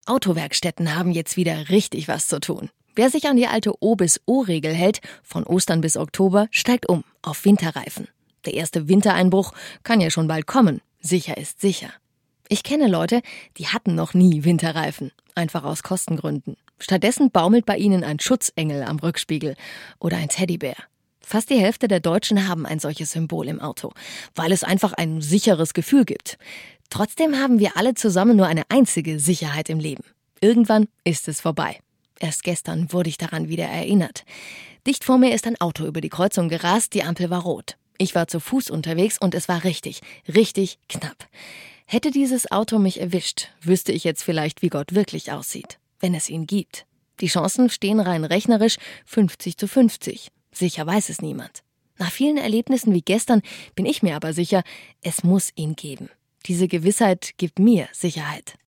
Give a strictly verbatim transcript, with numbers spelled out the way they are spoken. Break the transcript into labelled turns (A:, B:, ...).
A: Autowerkstätten haben jetzt wieder richtig was zu tun. Wer sich an die alte O bis O-Regel hält, von Ostern bis Oktober, steigt um auf Winterreifen. Der erste Wintereinbruch kann ja schon bald kommen. Sicher ist sicher. Ich kenne Leute, die hatten noch nie Winterreifen. Einfach aus Kostengründen. Stattdessen baumelt bei ihnen ein Schutzengel am Rückspiegel oder ein Teddybär. Fast die Hälfte der Deutschen haben ein solches Symbol im Auto, weil es einfach ein sicheres Gefühl gibt. Trotzdem haben wir alle zusammen nur eine einzige Sicherheit im Leben. Irgendwann ist es vorbei. Erst gestern wurde ich daran wieder erinnert. Dicht vor mir ist ein Auto über die Kreuzung gerast, die Ampel war rot. Ich war zu Fuß unterwegs und es war richtig, richtig knapp. Hätte dieses Auto mich erwischt, wüsste ich jetzt vielleicht, wie Gott wirklich aussieht, wenn es ihn gibt. Die Chancen stehen rein rechnerisch fünfzig zu fünfzig. Sicher weiß es niemand. Nach vielen Erlebnissen wie gestern bin ich mir aber sicher, es muss ihn geben. Diese Gewissheit gibt mir Sicherheit.